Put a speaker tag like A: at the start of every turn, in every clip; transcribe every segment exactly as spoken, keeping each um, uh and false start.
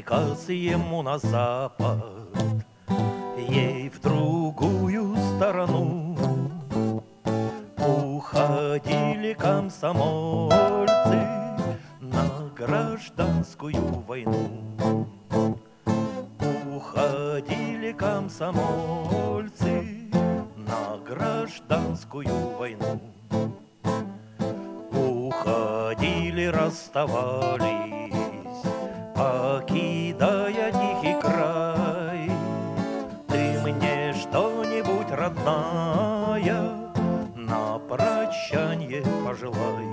A: приказ ему на запад, ей в другую сторону. Уходили комсомольцы на гражданскую войну. Уходили комсомольцы на гражданскую войну. Уходили, расставались, покидая тихий край. Ты мне что-нибудь, родная, на прощанье пожелай.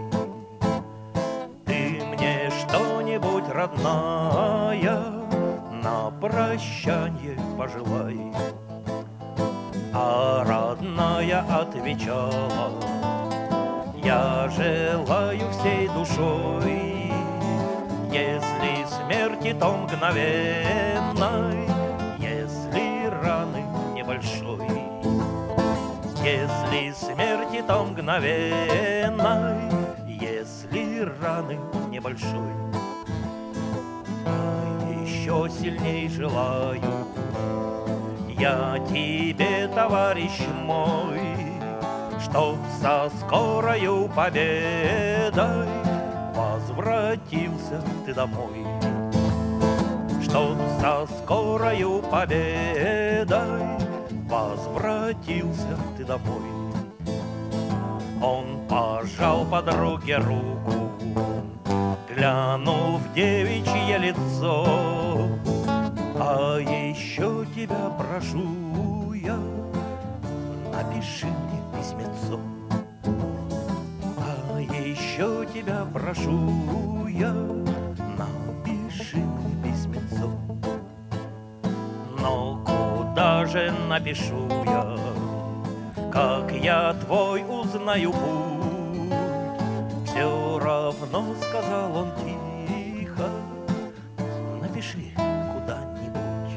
A: Ты мне что-нибудь, родная, на прощанье пожелай. А родная отвечала: я желаю всей душой, если смерти, то мгновенной, если раны небольшой. Если смерти, то мгновенной, если раны небольшой. А еще сильней желаю я тебе, товарищ мой, чтоб со скорою победой возвратился ты домой. Чтоб со скорою победой возвратился ты домой. Он пожал подруге руку, глянул в девичье лицо. А еще тебя прошу я, напиши мне письмецо. А еще тебя прошу я, напиши мне письмецо. Но куда же напишу я, как я твой узнаю путь? Все равно, сказал он тихо, напиши куда-нибудь.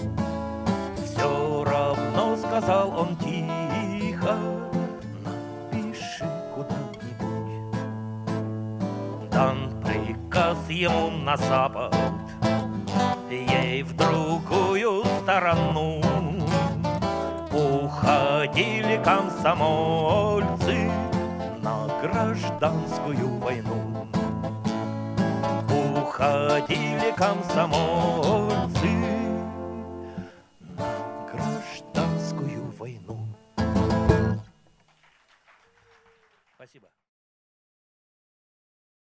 A: Все равно, сказал он тихо, напиши куда-нибудь. Дан приказ ему на запад, ей в другую сторону. Уходили комсомольцы на гражданскую войну. Уходили комсомольцы на гражданскую войну. Спасибо.